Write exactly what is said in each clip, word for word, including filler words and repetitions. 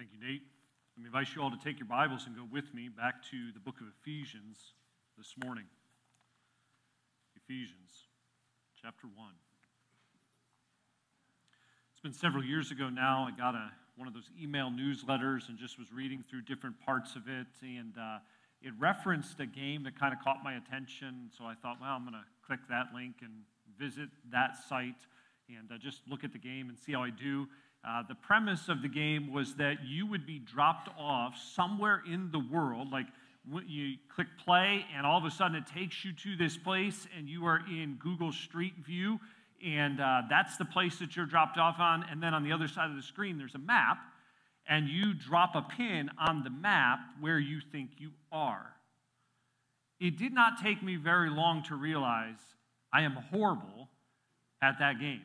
Thank you, Nate. Let me invite you all to take your Bibles and go with me back to the book of Ephesians this morning. Ephesians chapter one. It's been several years ago now. I got a one of those email newsletters and just was reading through different parts of it, and uh, it referenced a game that kind of caught my attention. So I thought, well, I'm going to click that link and visit that site and uh, just look at the game and see how I do. Uh, the premise of the game was that you would be dropped off somewhere in the world, like you click play and all of a sudden it takes you to this place and you are in Google Street View, and uh, that's the place that you're dropped off on, and then on the other side of the screen there's a map, and you drop a pin on the map where you think you are. It did not take me very long to realize I am horrible at that game.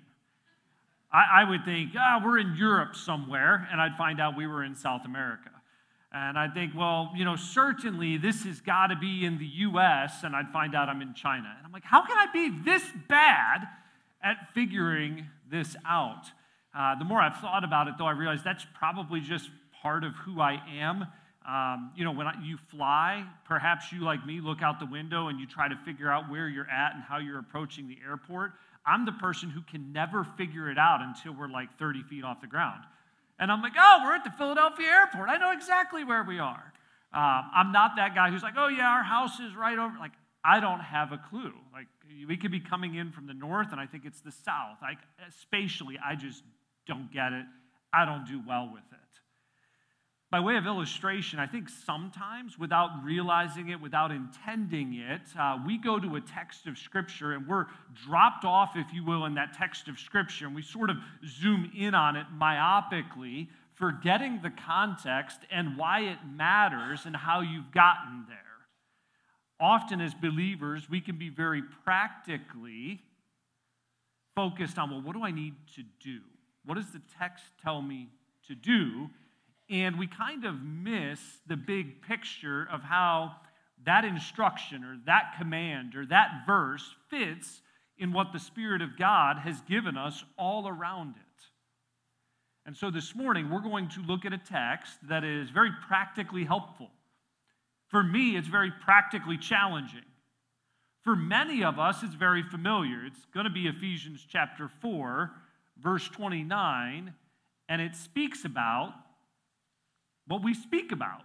I would think, ah, oh, we're in Europe somewhere, and I'd find out we were in South America. And I'd think, well, you know, certainly this has got to be in the U S, and I'd find out I'm in China. And I'm like, how can I be this bad at figuring this out? Uh, the more I've thought about it, though, I realize that's probably just part of who I am. Um, you know, when I, you fly, perhaps you, like me, look out the window and you try to figure out where you're at and how you're approaching the airport. I'm the person who can never figure it out until we're like thirty feet off the ground. And I'm like, oh, we're at the Philadelphia airport. I know exactly where we are. Um, I'm not that guy who's like, oh, yeah, our house is right over. Like, I don't have a clue. Like, we could be coming in from the north, and I think it's the south. Like, spatially, I just don't get it. I don't do well with it. By way of illustration, I think sometimes, without realizing it, without intending it, uh, we go to a text of Scripture and we're dropped off, if you will, in that text of Scripture, and we sort of zoom in on it myopically, forgetting the context and why it matters and how you've gotten there. Often as believers, we can be very practically focused on, well, what do I need to do? What does the text tell me to do? And we kind of miss the big picture of how that instruction or that command or that verse fits in what the Spirit of God has given us all around it. And so this morning, we're going to look at a text that is very practically helpful. For me, it's very practically challenging. For many of us, it's very familiar. It's going to be Ephesians chapter four, verse twenty-nine, and it speaks about what we speak about.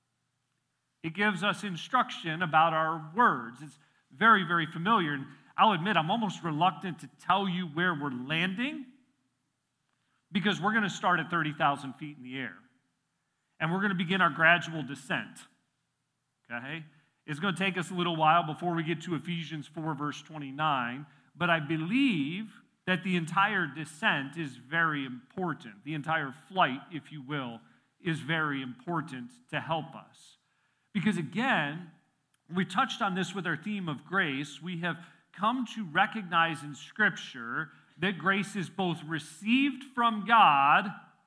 It gives us instruction about our words. It's very, very familiar. And I'll admit, I'm almost reluctant to tell you where we're landing because we're going to start at thirty thousand feet in the air. And we're going to begin our gradual descent. Okay? It's going to take us a little while before we get to Ephesians four, verse twenty-nine. But I believe that the entire descent is very important. The entire flight, if you will, is very important to help us. Because again, we touched on this with our theme of grace. We have come to recognize in Scripture that grace is both received from God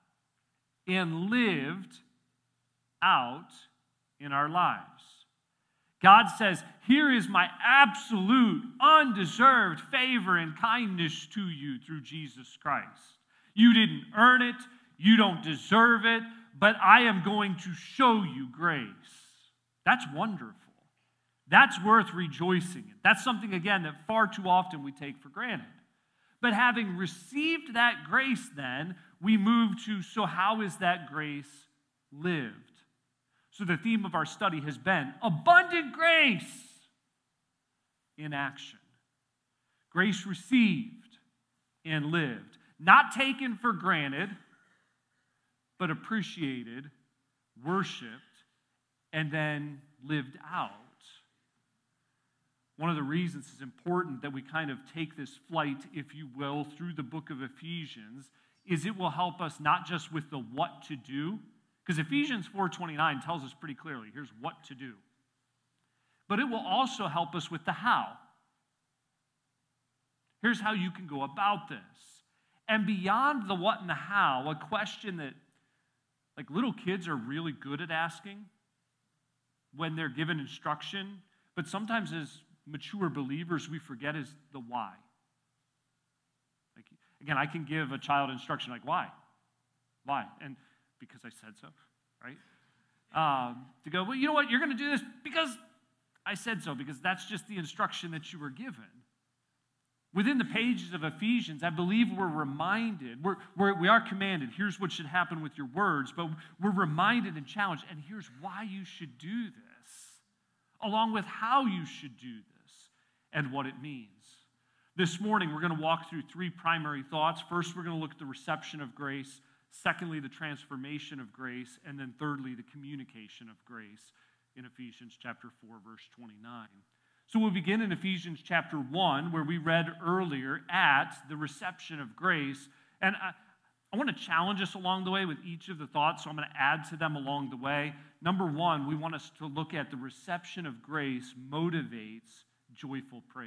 and lived out in our lives. God says, here is my absolute, undeserved favor and kindness to you through Jesus Christ. You didn't earn it. You don't deserve it. But I am going to show you grace. That's wonderful. That's worth rejoicing in. That's something, again, that far too often we take for granted. But having received that grace, then, we move to, so how is that grace lived? So the theme of our study has been abundant grace in action. Grace received and lived. Not taken for granted, but appreciated, worshiped, and then lived out. One of the reasons it's important that we kind of take this flight, if you will, through the book of Ephesians is it will help us not just with the what to do, because Ephesians four twenty-nine tells us pretty clearly, here's what to do. But it will also help us with the how. Here's how you can go about this. And beyond the what and the how, a question that like little kids are really good at asking when they're given instruction, but sometimes as mature believers we forget is the why. Like, again, I can give a child instruction like, why? Why? And because I said so, right? Um, to go, well, you know what, you're going to do this because I said so, because that's just the instruction that you were given. Within the pages of Ephesians, I believe we're reminded, we're, we're, we are commanded, here's what should happen with your words, but we're reminded and challenged, and here's why you should do this, along with how you should do this and what it means. This morning, we're going to walk through three primary thoughts. First, we're going to look at the reception of grace. Secondly, the transformation of grace. And then thirdly, the communication of grace in Ephesians chapter four, verse twenty-nine. So we'll begin in Ephesians chapter one, where we read earlier at the reception of grace. And I, I want to challenge us along the way with each of the thoughts, so I'm going to add to them along the way. Number one, we want us to look at the reception of grace motivates joyful praise.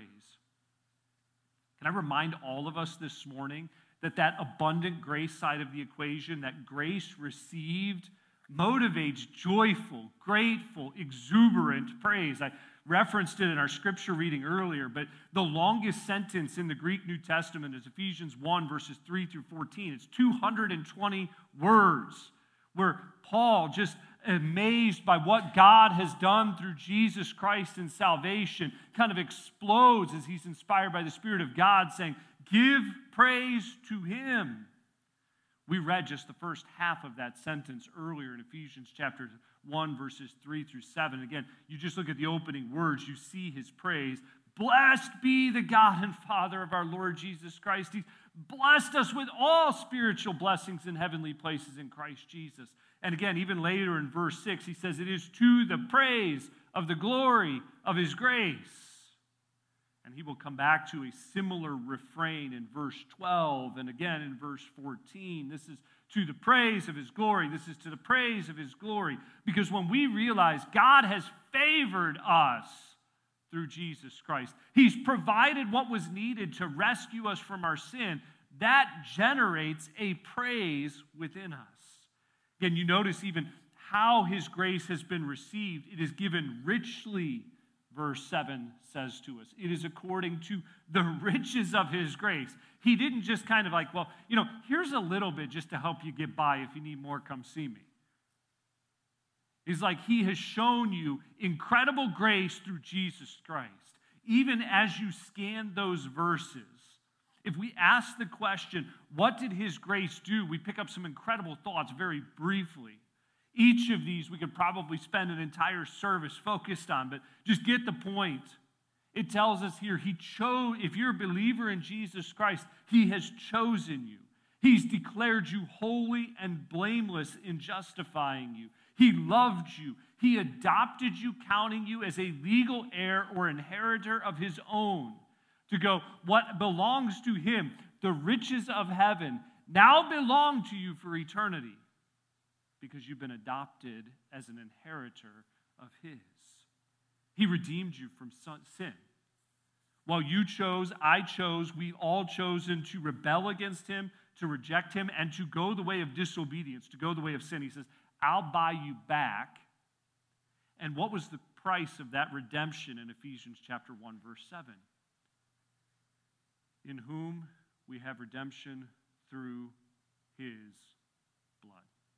Can I remind all of us this morning that that abundant grace side of the equation, that grace received, motivates joyful, grateful, exuberant praise. I referenced it in our scripture reading earlier, but the longest sentence in the Greek New Testament is Ephesians one, verses three through fourteen. It's two hundred twenty words where Paul, just amazed by what God has done through Jesus Christ in salvation, kind of explodes as he's inspired by the Spirit of God, saying, give praise to him. We read just the first half of that sentence earlier in Ephesians chapter one, verses three through seven. Again, you just look at the opening words, you see his praise. Blessed be the God and Father of our Lord Jesus Christ. He's blessed us with all spiritual blessings in heavenly places in Christ Jesus. And again, even later in verse six, he says, it is to the praise of the glory of his grace. And he will come back to a similar refrain in verse twelve and again in verse fourteen. This is to the praise of his glory. This is to the praise of his glory. Because when we realize God has favored us through Jesus Christ, he's provided what was needed to rescue us from our sin, that generates a praise within us. Again, you notice even how his grace has been received. It is given richly, verse seven says to us. It is according to the riches of his grace. He didn't just kind of like, well, you know, here's a little bit just to help you get by. If you need more, come see me. It's like he has shown you incredible grace through Jesus Christ. Even as you scan those verses, if we ask the question, what did his grace do? We pick up some incredible thoughts very briefly. Each of these we could probably spend an entire service focused on, but just get the point. It tells us here, he chose, if you're a believer in Jesus Christ, he has chosen you. He's declared you holy and blameless in justifying you. He loved you. He adopted you, counting you as a legal heir or inheritor of his own. To go, what belongs to him, the riches of heaven, now belong to you for eternity because you've been adopted as an inheritor of his. He redeemed you from sin. While you chose, I chose, we all chosen to rebel against him, to reject him, and to go the way of disobedience, to go the way of sin. He says, I'll buy you back. And what was the price of that redemption in Ephesians chapter one, verse seven? In whom we have redemption through his blood.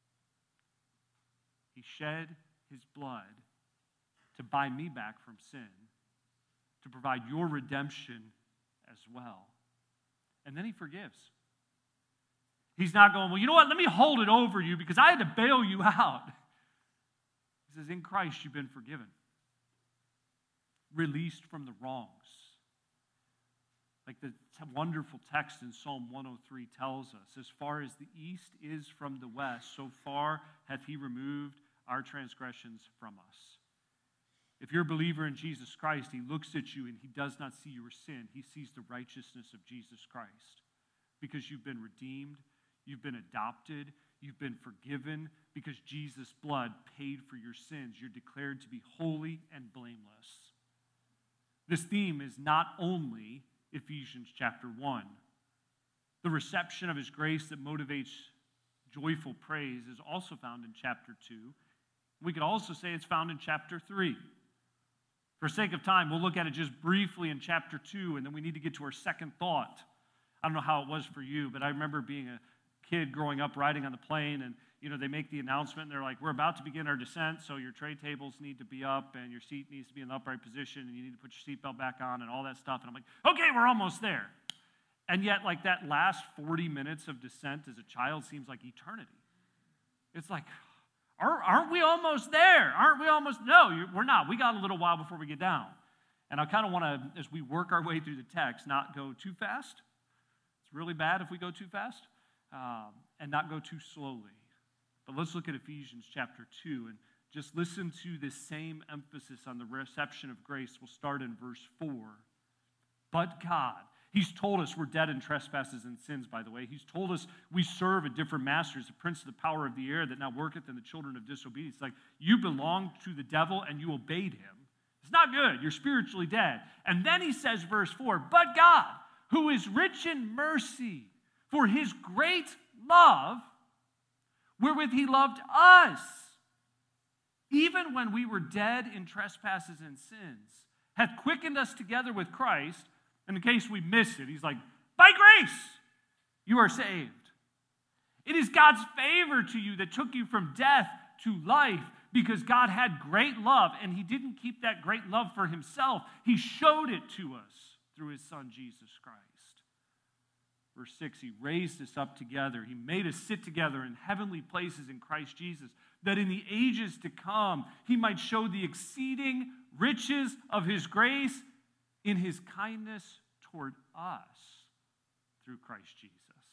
He shed his blood to buy me back from sin, to provide your redemption as well. And then he forgives. He's not going, well, you know what, let me hold it over you because I had to bail you out. He says, in Christ you've been forgiven, released from the wrongs. Like the wonderful text in Psalm one oh three tells us, as far as the east is from the west, so far hath he removed our transgressions from us. If you're a believer in Jesus Christ, he looks at you and he does not see your sin. He sees the righteousness of Jesus Christ because you've been redeemed, you've been adopted, you've been forgiven because Jesus' blood paid for your sins. You're declared to be holy and blameless. This theme is not only Ephesians chapter one. The reception of his grace that motivates joyful praise is also found in chapter two. We could also say it's found in chapter three. For sake of time, we'll look at it just briefly in chapter two, and then we need to get to our second thought. I don't know how it was for you, but I remember being a kid growing up riding on the plane, and you know, they make the announcement, and they're like, we're about to begin our descent, so your tray tables need to be up, and your seat needs to be in the upright position, and you need to put your seatbelt back on, and all that stuff. And I'm like, okay, we're almost there. And yet, like, that last forty minutes of descent as a child seems like eternity. It's like, aren't we almost there? Aren't we almost? No, we're not. We got a little while before we get down. And I kind of want to, as we work our way through the text, not go too fast. It's really bad if we go too fast, um, and not go too slowly. But let's look at Ephesians chapter two and just listen to this same emphasis on the reception of grace. We'll start in verse four. But God, He's told us we're dead in trespasses and sins, by the way. He's told us we serve a different master, the prince of the power of the air that now worketh in the children of disobedience. It's like you belong to the devil and you obeyed him. It's not good. You're spiritually dead. And then he says, verse four, but God, who is rich in mercy, for his great love, wherewith he loved us, even when we were dead in trespasses and sins, hath quickened us together with Christ. And in case we miss it, he's like, by grace, you are saved. It is God's favor to you that took you from death to life, because God had great love, and he didn't keep that great love for himself. He showed it to us through his son, Jesus Christ. Verse six, he raised us up together. He made us sit together in heavenly places in Christ Jesus, that in the ages to come, he might show the exceeding riches of his grace in his kindness toward us through Christ Jesus.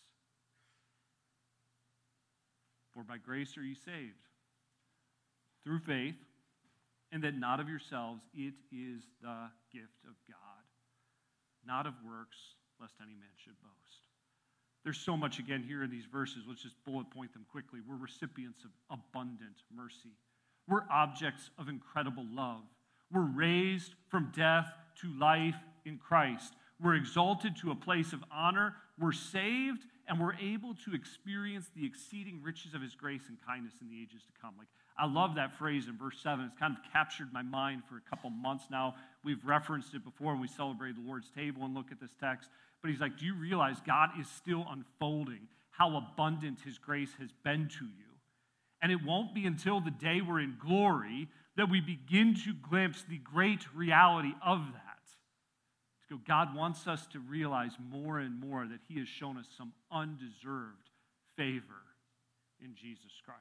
For by grace are ye saved, through faith, and that not of yourselves, it is the gift of God, not of works, lest any man should boast. There's so much again here in these verses. Let's just bullet point them quickly. We're recipients of abundant mercy. We're objects of incredible love. We're raised from death to life in Christ. We're exalted to a place of honor. We're saved, and we're able to experience the exceeding riches of his grace and kindness in the ages to come. Like, I love that phrase in verse seven. It's kind of captured my mind for a couple months now. We've referenced it before when we celebrated the Lord's table and look at this text. But he's like, do you realize God is still unfolding how abundant his grace has been to you? And it won't be until the day we're in glory that we begin to glimpse the great reality of that. So God wants us to realize more and more that he has shown us some undeserved favor in Jesus Christ.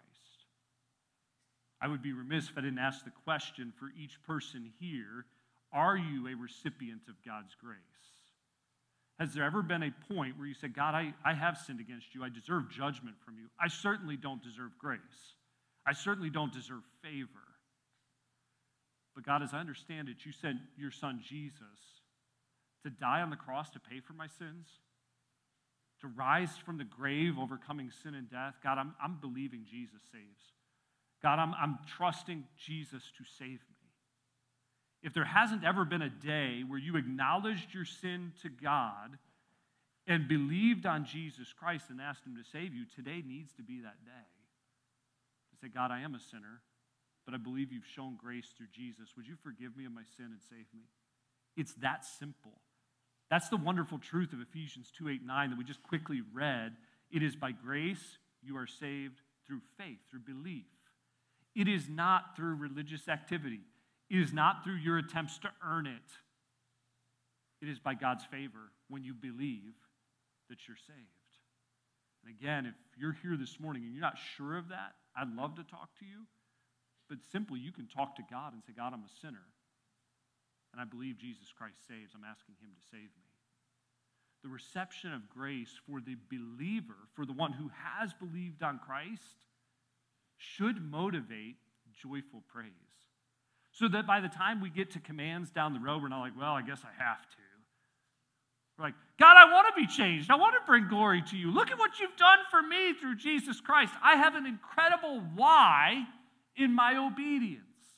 I would be remiss if I didn't ask the question for each person here, are you a recipient of God's grace? Has there ever been a point where you said, God, I, I have sinned against you. I deserve judgment from you. I certainly don't deserve grace. I certainly don't deserve favor. But God, as I understand it, you sent your son Jesus to die on the cross to pay for my sins, to rise from the grave, overcoming sin and death. God, I'm, I'm believing Jesus saves. God, I'm, I'm trusting Jesus to save me. If there hasn't ever been a day where you acknowledged your sin to God and believed on Jesus Christ and asked him to save you, today needs to be that day. To say, God, I am a sinner, but I believe you've shown grace through Jesus. Would you forgive me of my sin and save me? It's that simple. That's the wonderful truth of Ephesians two, eight, nine that we just quickly read. It is by grace you are saved through faith, through belief. It is not through religious activity. It is not through your attempts to earn it. It is by God's favor when you believe that you're saved. And again, if you're here this morning and you're not sure of that, I'd love to talk to you. But simply, you can talk to God and say, God, I'm a sinner. And I believe Jesus Christ saves. I'm asking him to save me. The reception of grace for the believer, for the one who has believed on Christ, should motivate joyful praise. So that by the time we get to commands down the road, we're not like, well, I guess I have to. We're like, God, I want to be changed. I want to bring glory to you. Look at what you've done for me through Jesus Christ. I have an incredible why in my obedience.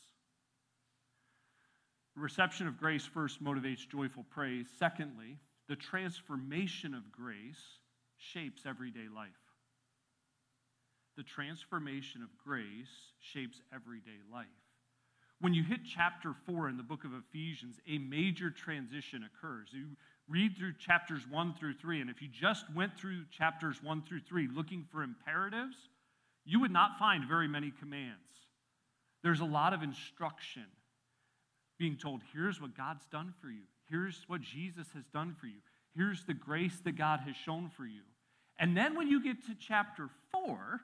The reception of grace first motivates joyful praise. Secondly, the transformation of grace shapes everyday life. The transformation of grace shapes everyday life. When you hit chapter four in the book of Ephesians, a major transition occurs. You read through chapters one through three, and if you just went through chapters one through three looking for imperatives, you would not find very many commands. There's a lot of instruction being told, here's what God's done for you. Here's what Jesus has done for you. Here's the grace that God has shown for you. And then when you get to chapter four,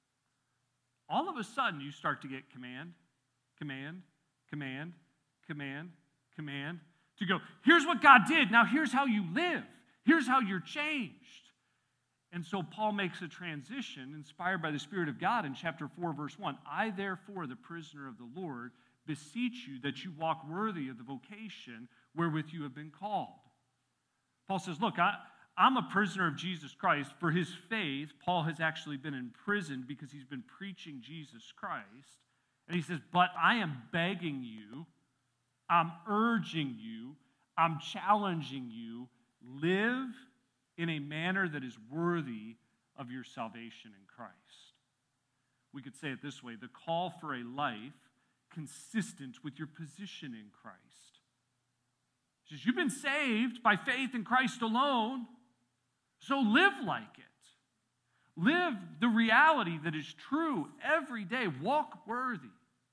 all of a sudden you start to get command, command, command, command, command, to go, here's what God did, now here's how you live. Here's how you're changed. And so Paul makes a transition inspired by the Spirit of God in chapter four, verse one. I, therefore, the prisoner of the Lord, beseech you that you walk worthy of the vocation wherewith you have been called. Paul says, look, I, I'm a prisoner of Jesus Christ. For his faith, Paul has actually been imprisoned because he's been preaching Jesus Christ. And he says, but I am begging you, I'm urging you, I'm challenging you, live in a manner that is worthy of your salvation in Christ. We could say it this way, the call for a life consistent with your position in Christ. He says, you've been saved by faith in Christ alone, so live like it. Live the reality that is true every day. Walk worthy.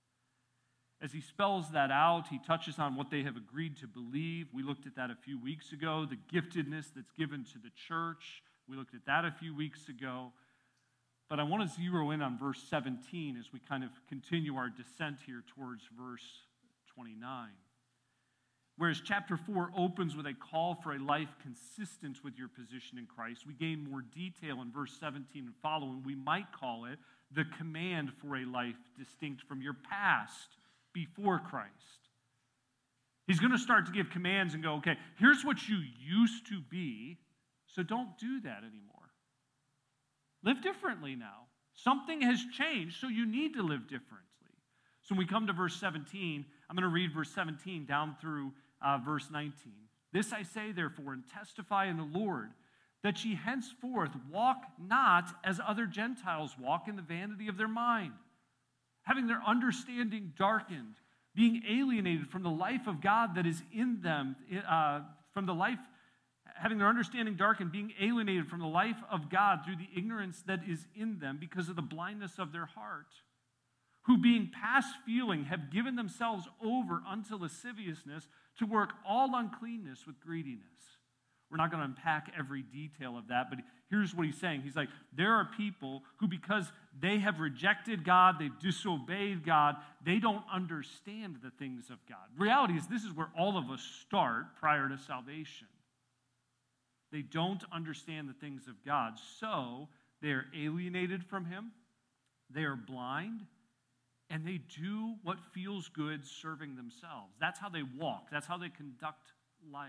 As he spells that out, he touches on what they have agreed to believe. We looked at that a few weeks ago, the giftedness that's given to the church. We looked at that a few weeks ago. But I want to zero in on verse seventeen as we kind of continue our descent here towards verse twenty-nine. Whereas chapter four opens with a call for a life consistent with your position in Christ, we gain more detail in verse seventeen and following. We might call it the command for a life distinct from your past before Christ. He's going to start to give commands and go, okay, here's what you used to be, so don't do that anymore. Live differently now. Something has changed, so you need to live differently. So when we come to verse seventeen, I'm going to read verse seventeen down through uh, verse nineteen. This I say, therefore, and testify in the Lord, that ye henceforth walk not as other Gentiles walk in the vanity of their mind, having their understanding darkened, being alienated from the life of God that is in them, uh, from the life, having their understanding darkened, being alienated from the life of God through the ignorance that is in them because of the blindness of their heart, who being past feeling have given themselves over unto lasciviousness to work all uncleanness with greediness. We're not going to unpack every detail of that, but here's what he's saying. He's like, there are people who, because they have rejected God, they've disobeyed God, they don't understand the things of God. Reality is this is where all of us start prior to salvation. They don't understand the things of God, so they are alienated from him, they are blind, and they do what feels good serving themselves. That's how they walk. That's how they conduct life.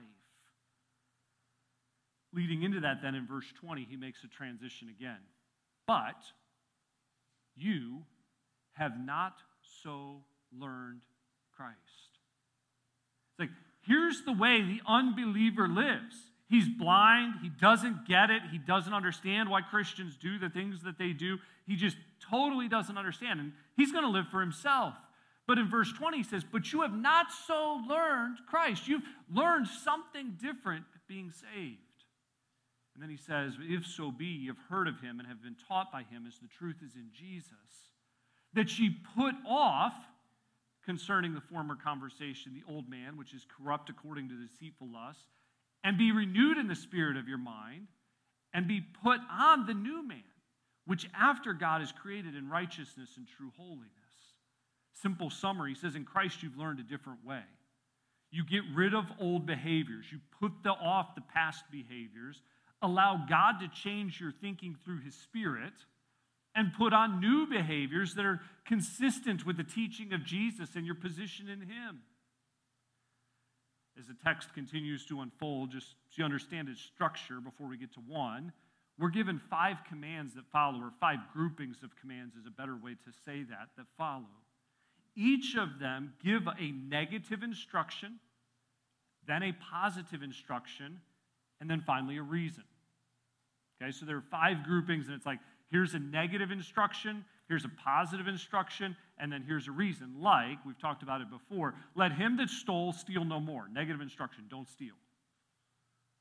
Leading into that, then, in verse twenty, he makes a transition again. But you have not so learned Christ. It's like, here's the way the unbeliever lives. He's blind. He doesn't get it. He doesn't understand why Christians do the things that they do. He just totally doesn't understand. And he's going to live for himself. But in verse twenty, he says, but you have not so learned Christ. You've learned something different being saved. And then he says, if so be ye have heard of him and have been taught by him as the truth is in Jesus, that ye put off, concerning the former conversation, the old man, which is corrupt according to deceitful lust, and be renewed in the spirit of your mind, and be put on the new man, which after God is created in righteousness and true holiness. Simple summary, he says, in Christ you've learned a different way. You get rid of old behaviors. You put the, off the past behaviors, allow God to change your thinking through his Spirit, and put on new behaviors that are consistent with the teaching of Jesus and your position in him. As the text continues to unfold, just so you understand its structure before we get to one, we're given five commands that follow, or five groupings of commands is a better way to say that, that follow. Each of them give a negative instruction, then a positive instruction, and then finally a reason. Okay, so there are five groupings, and it's like, here's a negative instruction, here's a positive instruction, and then here's a reason. Like, we've talked about it before, let him that stole steal no more. Negative instruction, don't steal.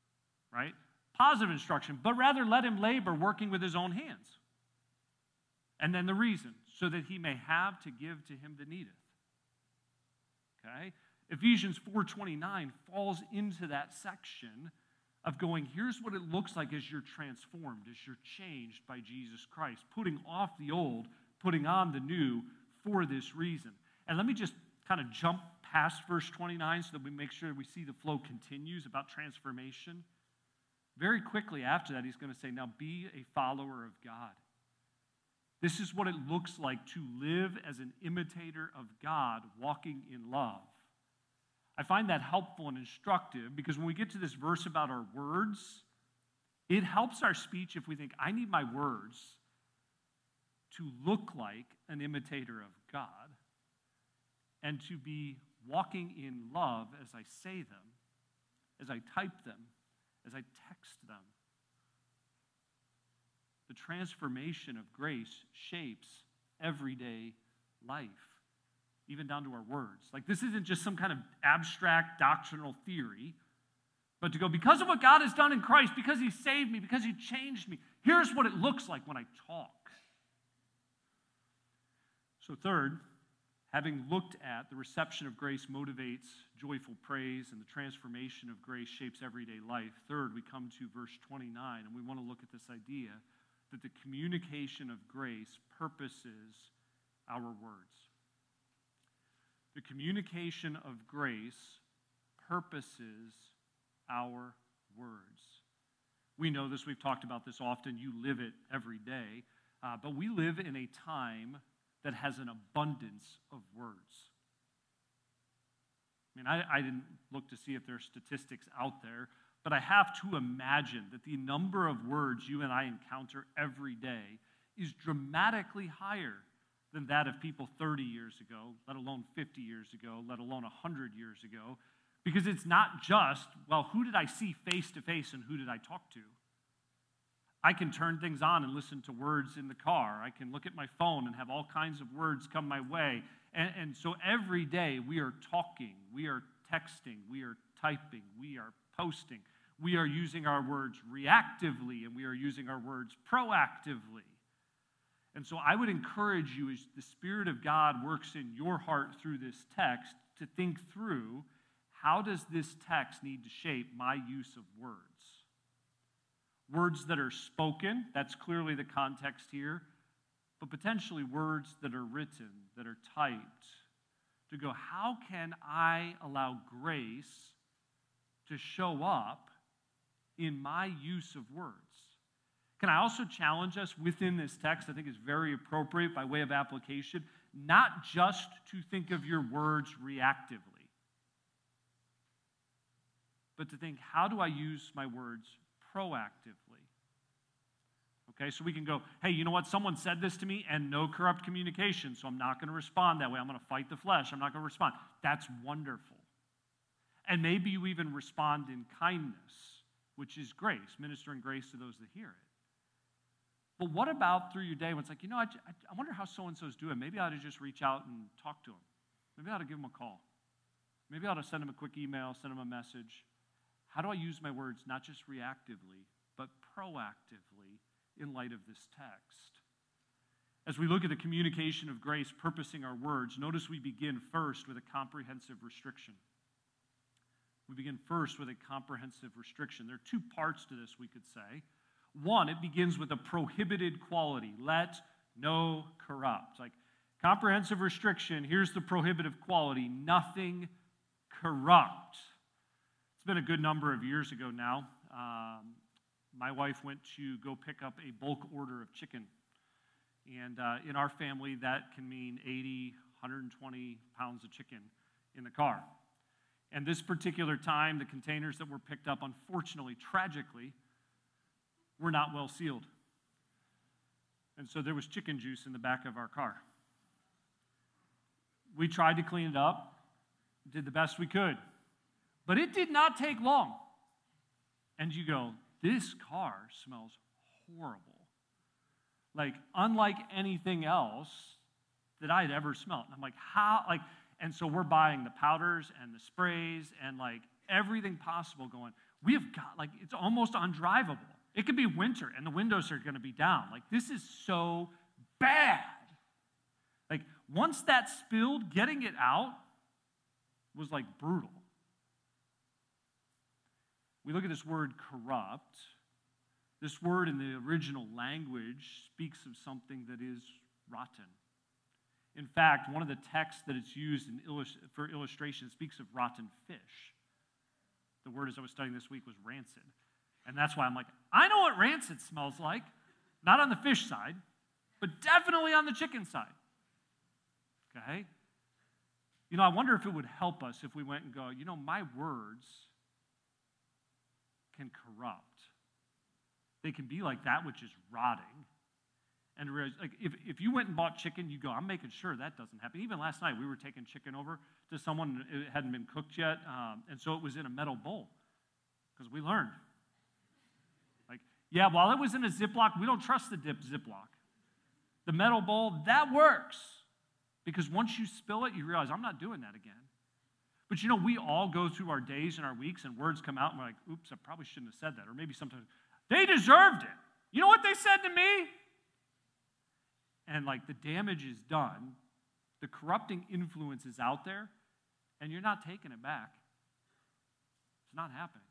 Right? Positive instruction, but rather let him labor working with his own hands. And then the reason, so that he may have to give to him that needeth. Okay? Ephesians four twenty-nine falls into that section of going, here's what it looks like as you're transformed, as you're changed by Jesus Christ, putting off the old, putting on the new for this reason. And let me just kind of jump past verse twenty-nine so that we make sure we see the flow continues about transformation. Very quickly after that, he's going to say, now be a follower of God. This is what it looks like to live as an imitator of God, walking in love. I find that helpful and instructive because when we get to this verse about our words, it helps our speech if we think, I need my words to look like an imitator of God and to be walking in love as I say them, as I type them, as I text them. The transformation of grace shapes everyday life, even down to our words. Like, this isn't just some kind of abstract doctrinal theory, but to go, because of what God has done in Christ, because he saved me, because he changed me, here's what it looks like when I talk. So third, having looked at the reception of grace motivates joyful praise and the transformation of grace shapes everyday life. Third, we come to verse twenty-nine, and we want to look at this idea that the communication of grace purposes our words. The communication of grace purposes our words. We know this, we've talked about this often, you live it every day, uh, but we live in a time that has an abundance of words. I mean, I, I didn't look to see if there are statistics out there, but I have to imagine that the number of words you and I encounter every day is dramatically higher than that of people thirty years ago, let alone fifty years ago, let alone one hundred years ago, because it's not just, well, who did I see face to face and who did I talk to? I can turn things on and listen to words in the car. I can look at my phone and have all kinds of words come my way. And, and so every day we are talking, we are texting, we are typing, we are posting. We are using our words reactively and we are using our words proactively. And so I would encourage you, as the Spirit of God works in your heart through this text, to think through, how does this text need to shape my use of words? Words that are spoken, that's clearly the context here, but potentially words that are written, that are typed, to go, how can I allow grace to show up in my use of words? Can I also challenge us within this text, I think is very appropriate by way of application, not just to think of your words reactively, but to think, how do I use my words proactively? Okay, so we can go, hey, you know what? Someone said this to me and no corrupt communication, so I'm not going to respond that way. I'm going to fight the flesh. I'm not going to respond. That's wonderful. And maybe you even respond in kindness, which is grace, ministering grace to those that hear it. But what about through your day when it's like, you know, I, I wonder how so-and-so's doing. Maybe I ought to just reach out and talk to them. Maybe I ought to give them a call. Maybe I ought to send them a quick email, send them a message. How do I use my words not just reactively, but proactively in light of this text? As we look at the communication of grace purposing our words, notice we begin first with a comprehensive restriction. We begin first with a comprehensive restriction. There are two parts to this, we could say. One, it begins with a prohibited quality. Let no corrupt. Like, comprehensive restriction, here's the prohibitive quality. Nothing corrupt. It's been a good number of years ago now. Um, my wife went to go pick up a bulk order of chicken. And uh, in our family, that can mean eighty, one hundred twenty pounds of chicken in the car. And this particular time, the containers that were picked up, unfortunately, tragically, were not well sealed. And so there was chicken juice in the back of our car. We tried to clean it up, did the best we could. But it did not take long. And you go, this car smells horrible. Like, unlike anything else that I had ever smelled. And I'm like, how? Like, and so we're buying the powders and the sprays and, like, everything possible going, we have got, like, it's almost undrivable. It could be winter and the windows are going to be down. Like, this is so bad. Like, once that spilled, getting it out was like brutal. We look at this word corrupt. This word in the original language speaks of something that is rotten. In fact, one of the texts that it's used in illust- for illustration speaks of rotten fish. The word as I was studying this week was rancid. And that's why I'm like, I know what rancid smells like. Not on the fish side, but definitely on the chicken side. Okay? You know, I wonder if it would help us if we went and go, you know, my words can corrupt. They can be like that which is rotting. And like if, if you went and bought chicken, you go, I'm making sure that doesn't happen. Even last night, we were taking chicken over to someone, it hadn't been cooked yet, um, and so it was in a metal bowl, because we learned. Like, yeah, while it was in a Ziploc, we don't trust the dip Ziploc. The metal bowl, that works, because once you spill it, you realize, I'm not doing that again. But you know, we all go through our days and our weeks, and words come out, and we're like, oops, I probably shouldn't have said that. Or maybe sometimes, they deserved it. You know what they said to me? And like the damage is done, the corrupting influence is out there, and you're not taking it back. It's not happening.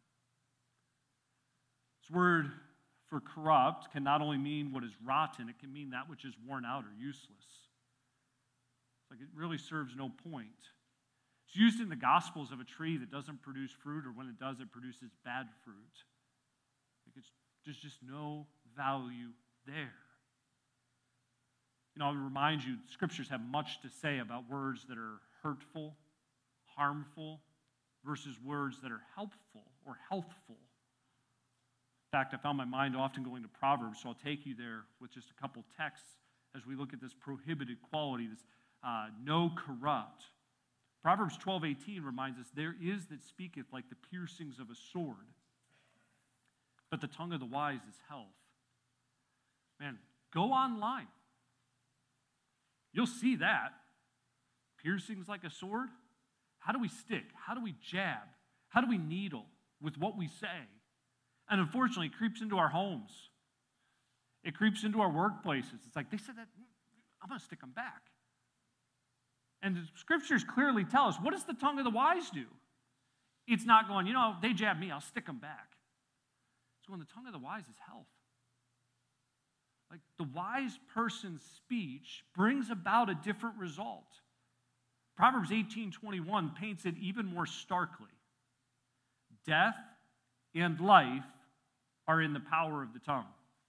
This word for corrupt can not only mean what is rotten, it can mean that which is worn out or useless. It's like it really serves no point. It's used in the Gospels of a tree that doesn't produce fruit, or when it does, it produces bad fruit. Like it's, there's just no value there. You know, I'll remind you, scriptures have much to say about words that are hurtful, harmful, versus words that are helpful or healthful. In fact, I found my mind often going to Proverbs, so I'll take you there with just a couple texts as we look at this prohibited quality, this uh, no corrupt. Proverbs twelve eighteen reminds us, there is that speaketh like the piercings of a sword, but the tongue of the wise is health. Man, go online. You'll see that. Piercings like a sword. How do we stick? How do we jab? How do we needle with what we say? And unfortunately, it creeps into our homes. It creeps into our workplaces. It's like, they said that, I'm going to stick them back. And the scriptures clearly tell us, what does the tongue of the wise do? It's not going, you know, they jab me, I'll stick them back. It's going, the tongue of the wise is health. Like the wise person's speech brings about a different result. Proverbs eighteen twenty-one paints it even more starkly. Death and life are in the power of the tongue.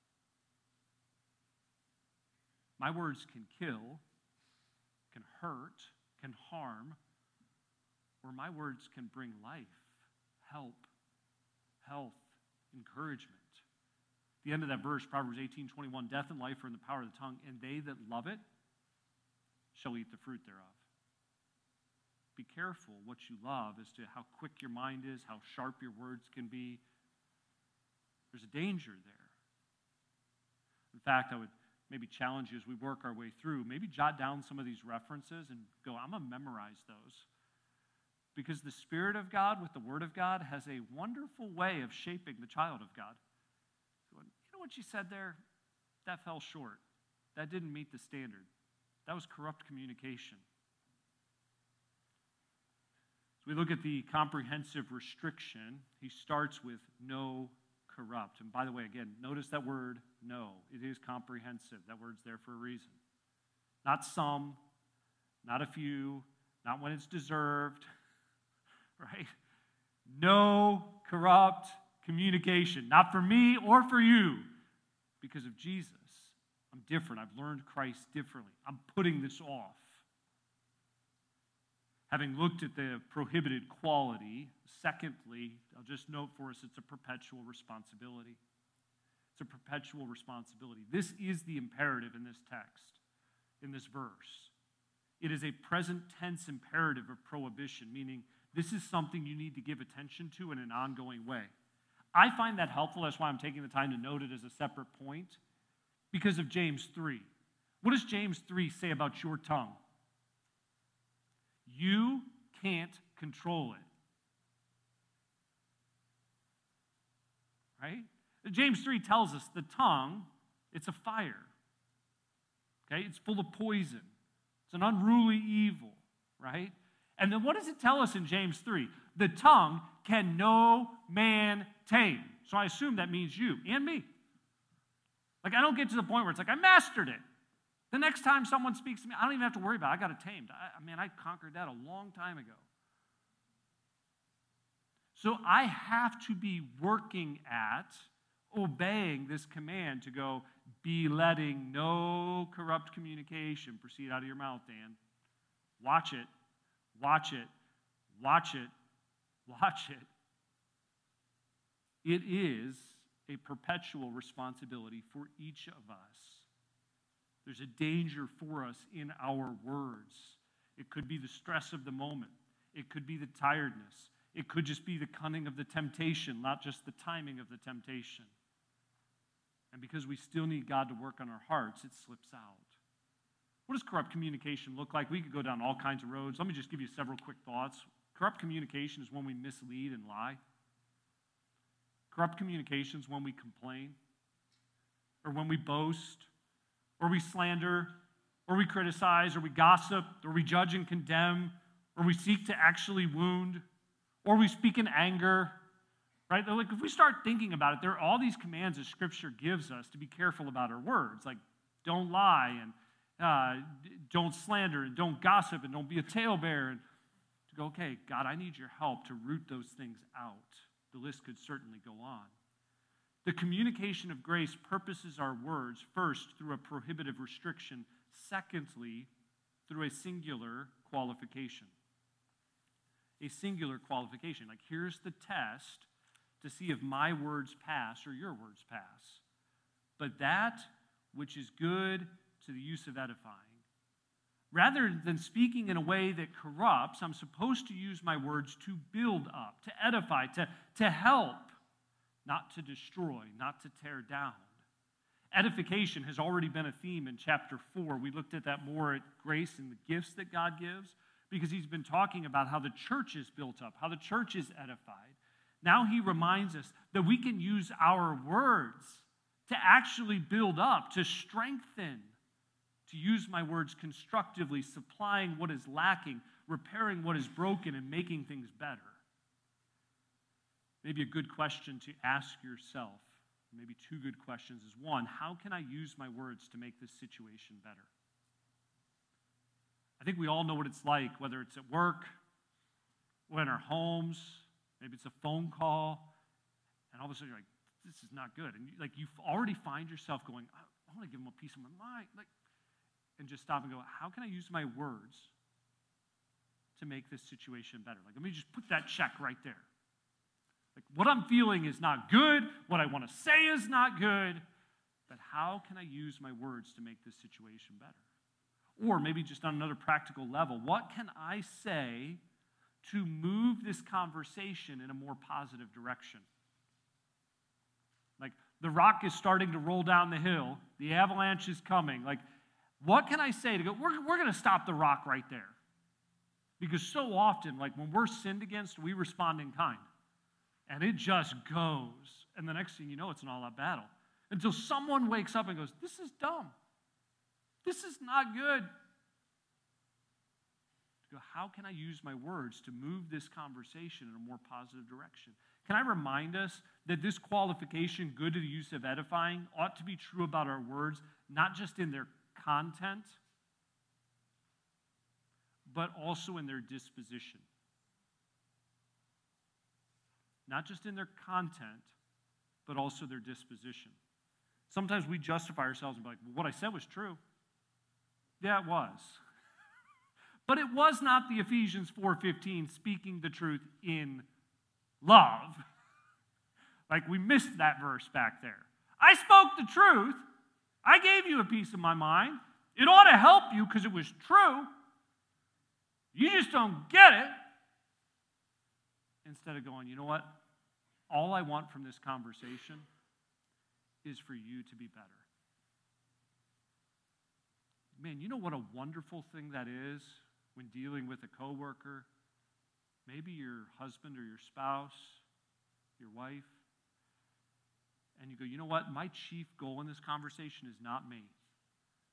My words can kill, can hurt, can harm, or my words can bring life, help, health, encouragement. The end of that verse, Proverbs eighteen twenty-one, death and life are in the power of the tongue, and they that love it shall eat the fruit thereof. Be careful what you love as to how quick your mind is, how sharp your words can be. There's a danger there. In fact, I would maybe challenge you as we work our way through, maybe jot down some of these references and go, I'm going to memorize those. Because the Spirit of God with the Word of God has a wonderful way of shaping the child of God. You know what you said there? That fell short. That didn't meet the standard. That was corrupt communication. As we look at the comprehensive restriction, he starts with no corrupt. And by the way, again, notice that word no. It is comprehensive. That word's there for a reason. Not some, not a few, not when it's deserved, right? No corrupt communication. Not for me or for you. Because of Jesus. I'm different. I've learned Christ differently. I'm putting this off. Having looked at the prohibited quality, secondly, I'll just note for us, it's a perpetual responsibility. It's a perpetual responsibility. This is the imperative in this text, in this verse. It is a present tense imperative of prohibition, meaning this is something you need to give attention to in an ongoing way. I find that helpful. That's why I'm taking the time to note it as a separate point, because of James three. What does James three say about your tongue? You can't control it. Right? James three tells us the tongue, it's a fire. Okay? It's full of poison. It's an unruly evil, right? And then what does it tell us in James three? The tongue can no man tame. So I assume that means you and me. Like, I don't get to the point where it's like, I mastered it. The next time someone speaks to me, I don't even have to worry about it. I got it tamed. I, I mean, I conquered that a long time ago. So I have to be working at obeying this command to go, be letting no corrupt communication proceed out of your mouth, Dan. Watch it, watch it, watch it, watch it. It is a perpetual responsibility for each of us. There's a danger for us in our words. It could be the stress of the moment. It could be the tiredness. It could just be the cunning of the temptation, not just the timing of the temptation. And because we still need God to work on our hearts, it slips out. What does corrupt communication look like? We could go down all kinds of roads. Let me just give you several quick thoughts. Corrupt communication is when we mislead and lie. Corrupt communication is when we complain, or when we boast, or we slander, or we criticize, or we gossip, or we judge and condemn, or we seek to actually wound, or we speak in anger, right? Like, if we start thinking about it, there are all these commands that Scripture gives us to be careful about our words, like don't lie, and uh, don't slander, and don't gossip, and don't be a talebearer, and to go, okay, God, I need your help to root those things out. The list could certainly go on. The communication of grace purposes our words, first, through a prohibitive restriction, secondly, through a singular qualification. A singular qualification. Like, here's the test to see if my words pass or your words pass. But that which is good to the use of edifying. Rather than speaking in a way that corrupts, I'm supposed to use my words to build up, to edify, to, to help, not to destroy, not to tear down. Edification has already been a theme in chapter four. We looked at that more at grace and the gifts that God gives, because he's been talking about how the church is built up, how the church is edified. Now he reminds us that we can use our words to actually build up, to strengthen, to use my words constructively, supplying what is lacking, repairing what is broken, and making things better. Maybe a good question to ask yourself, maybe two good questions, is one, how can I use my words to make this situation better? I think we all know what it's like, whether it's at work, or in our homes, maybe it's a phone call, and all of a sudden you're like, this is not good. And you, like you already find yourself going, I want to give them a piece of my mind. Like, and just stop and go, how can I use my words to make this situation better? Like, let me just put that check right there. Like, what I'm feeling is not good. What I want to say is not good. But how can I use my words to make this situation better? Or maybe just on another practical level, what can I say to move this conversation in a more positive direction? Like, the rock is starting to roll down the hill. The avalanche is coming. Like, what can I say to go, we're, we're going to stop the rock right there? Because so often, like when we're sinned against, we respond in kind. And it just goes. And the next thing you know, it's an all-out battle. Until someone wakes up and goes, this is dumb. This is not good. To go, how can I use my words to move this conversation in a more positive direction? Can I remind us that this qualification, good to the use of edifying, ought to be true about our words, not just in their content, but also in their disposition. Not just in their content, but also their disposition. Sometimes we justify ourselves and be like, well, what I said was true. Yeah, it was. But it was not the Ephesians four fifteen speaking the truth in love. Like, we missed that verse back there. I spoke the truth. I gave you a piece of my mind. It ought to help you because it was true. You just don't get it. Instead of going, you know what? All I want from this conversation is for you to be better. Man, you know what a wonderful thing that is when dealing with a coworker, maybe your husband or your spouse, your wife, and you go, you know what? My chief goal in this conversation is not me.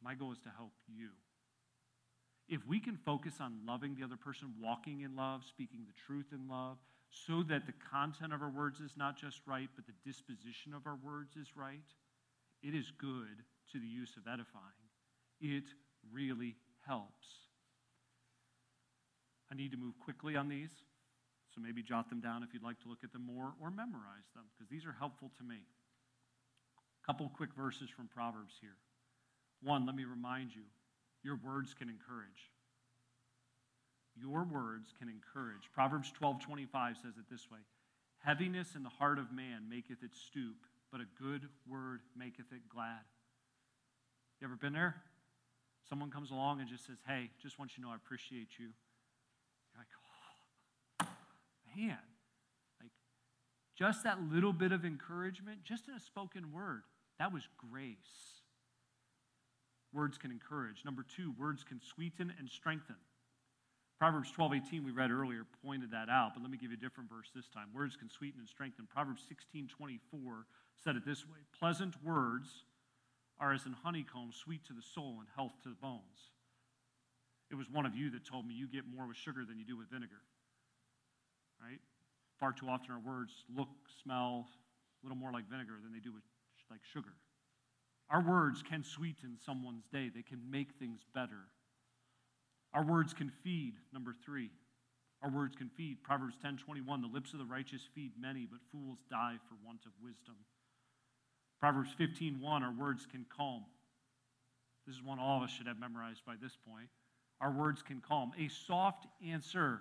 My goal is to help you. If we can focus on loving the other person, walking in love, speaking the truth in love, so that the content of our words is not just right, but the disposition of our words is right, it is good to the use of edifying. It really helps. I need to move quickly on these, so maybe jot them down if you'd like to look at them more, or memorize them, because these are helpful to me. A couple quick verses from Proverbs here. One, let me remind you, your words can encourage. Your words can encourage. Proverbs twelve twenty-five says it this way, heaviness in the heart of man maketh it stoop, but a good word maketh it glad. You ever been there? Someone comes along and just says, hey, just want you to know I appreciate you. You're like, oh, man. Like, just that little bit of encouragement, just in a spoken word, that was grace. Words can encourage. Number two, words can sweeten and strengthen. Proverbs twelve eighteen, we read earlier, pointed that out, but let me give you a different verse this time. Words can sweeten and strengthen. Proverbs sixteen twenty-four said it this way, pleasant words are as an honeycomb, sweet to the soul and health to the bones. It was one of you that told me you get more with sugar than you do with vinegar. Right? Far too often our words look, smell a little more like vinegar than they do with like sugar. Our words can sweeten someone's day. They can make things better. Our words can feed, number three. Our words can feed. Proverbs ten twenty-one, the lips of the righteous feed many, but fools die for want of wisdom. Proverbs fifteen one, our words can calm. This is one all of us should have memorized by this point. Our words can calm. A soft answer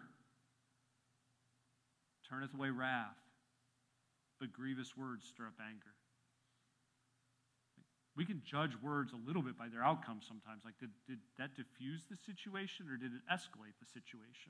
turneth away wrath, but grievous words stir up anger. We can judge words a little bit by their outcome sometimes. Like, did, did that diffuse the situation or did it escalate the situation?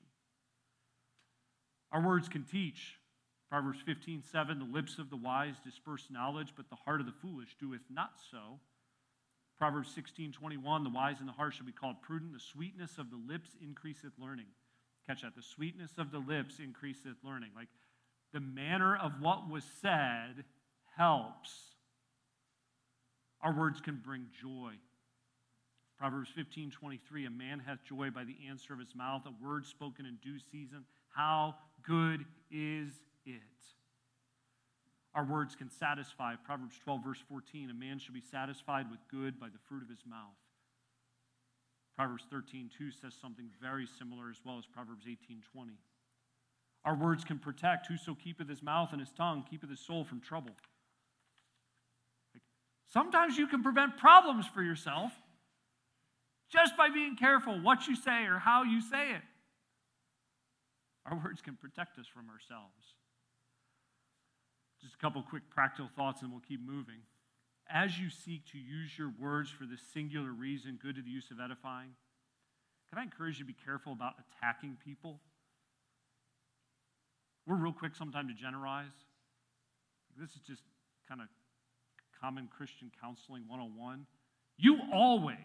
Our words can teach. Proverbs fifteen seven, the lips of the wise disperse knowledge, but the heart of the foolish doeth not so. Proverbs sixteen twenty-one, the wise in the heart shall be called prudent. The sweetness of the lips increaseth learning. Catch that. The sweetness of the lips increaseth learning. Like, the manner of what was said helps. Our words can bring joy. Proverbs fifteen twenty-three, a man hath joy by the answer of his mouth, a word spoken in due season. How good is it? Our words can satisfy. Proverbs twelve, verse fourteen, a man shall be satisfied with good by the fruit of his mouth. Proverbs thirteen two says something very similar, as well as Proverbs eighteen twenty. Our words can protect. Whoso keepeth his mouth and his tongue keepeth his soul from trouble. Sometimes you can prevent problems for yourself just by being careful what you say or how you say it. Our words can protect us from ourselves. Just a couple quick practical thoughts and we'll keep moving. As you seek to use your words for this singular reason, good to the use of edifying, can I encourage you to be careful about attacking people? We're real quick sometimes to generalize. This is just kind of common Christian counseling one oh one. You always,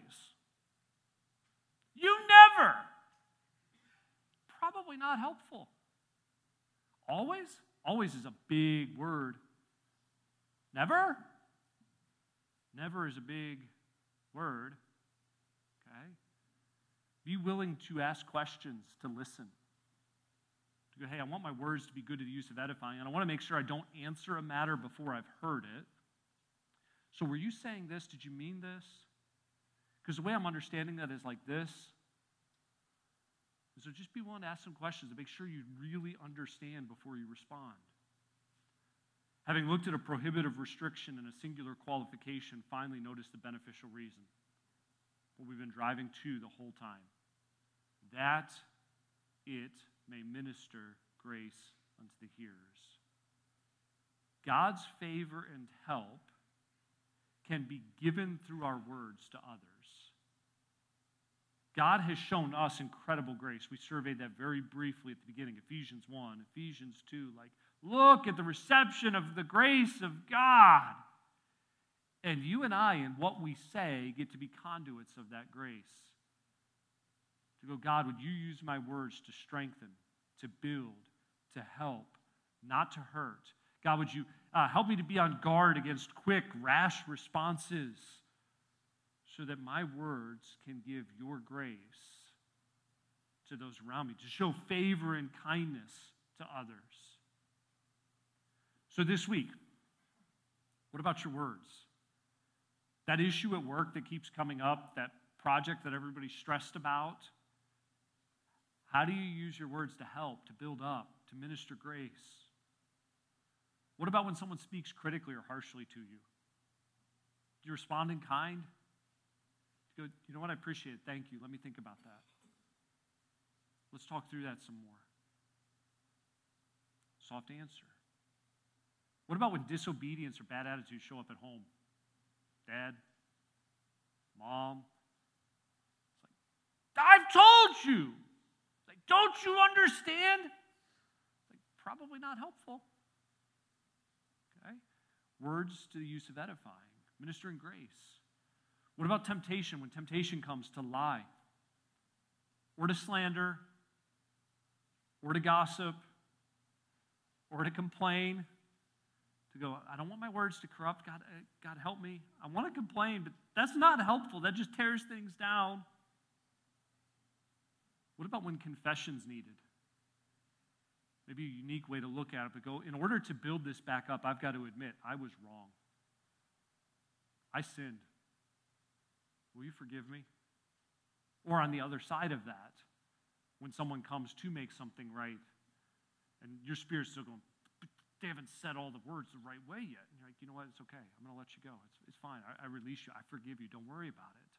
you never, probably not helpful. Always? Always is a big word. Never? Never is a big word. Okay? Be willing to ask questions, to listen. To go, hey, I want my words to be good to the use of edifying, and I want to make sure I don't answer a matter before I've heard it. So were you saying this? Did you mean this? Because the way I'm understanding that is like this. So just be willing to ask some questions to make sure you really understand before you respond. Having looked at a prohibitive restriction and a singular qualification, finally notice the beneficial reason. What we've been driving to the whole time. That it may minister grace unto the hearers. God's favor and help can be given through our words to others. God has shown us incredible grace. We surveyed that very briefly at the beginning, Ephesians one, Ephesians two, like, look at the reception of the grace of God. And you and I, in what we say, get to be conduits of that grace. To go, God, would you use my words to strengthen, to build, to help, not to hurt? God, would you uh, help me to be on guard against quick, rash responses so that my words can give your grace to those around me, to show favor and kindness to others. So this week, what about your words? That issue at work that keeps coming up, that project that everybody's stressed about, how do you use your words to help, to build up, to minister grace? What about when someone speaks critically or harshly to you? Do you respond in kind? You go, you know what, I appreciate it. Thank you. Let me think about that. Let's talk through that some more. Soft answer. What about when disobedience or bad attitudes show up at home? Dad, mom, it's like, I've told you. It's like, don't you understand? It's like, probably not helpful. Okay? Words to the use of edifying, ministering grace. What about temptation? When temptation comes to lie, or to slander, or to gossip, or to complain, to go, I don't want my words to corrupt. God, uh, God help me. I want to complain, but that's not helpful. That just tears things down. What about when confession's needed? Maybe a unique way to look at it, but go, in order to build this back up, I've got to admit, I was wrong. I sinned. Will you forgive me? Or on the other side of that, when someone comes to make something right, and your spirit's still going, they haven't said all the words the right way yet. And you're like, you know what? It's okay. I'm going to let you go. It's, it's fine. I, I release you. I forgive you. Don't worry about it.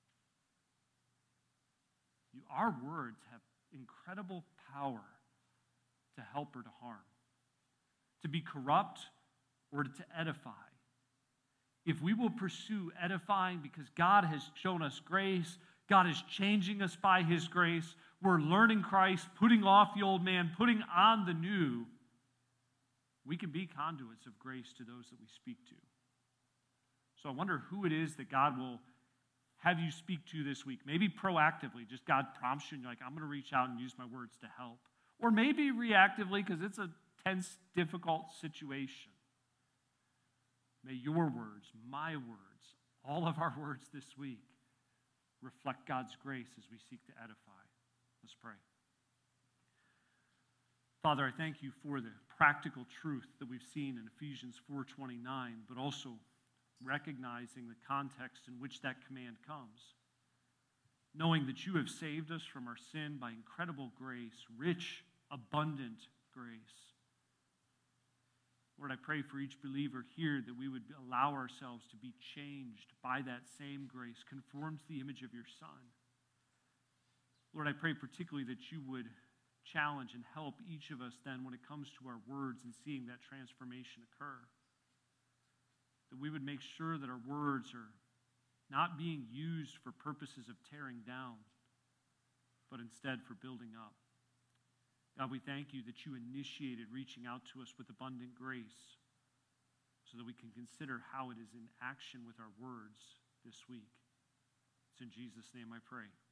You, our words have incredible power to help or to harm, to be corrupt or to edify. If we will pursue edifying because God has shown us grace, God is changing us by his grace, we're learning Christ, putting off the old man, putting on the new, we can be conduits of grace to those that we speak to. So I wonder who it is that God will have you speak to this week. Maybe proactively, just God prompts you and you're like, I'm going to reach out and use my words to help. Or maybe reactively because it's a tense, difficult situation. May your words, my words, all of our words this week reflect God's grace as we seek to edify. Let's pray. Father, I thank you for the practical truth that we've seen in Ephesians four twenty-nine, but also recognizing the context in which that command comes. Knowing that you have saved us from our sin by incredible grace, rich, abundant grace. Lord, I pray for each believer here that we would allow ourselves to be changed by that same grace, conformed to the image of your Son. Lord, I pray particularly that you would challenge and help each of us then when it comes to our words and seeing that transformation occur. That we would make sure that our words are not being used for purposes of tearing down, but instead for building up. God, we thank you that you initiated reaching out to us with abundant grace so that we can consider how it is in action with our words this week. It's in Jesus' name I pray.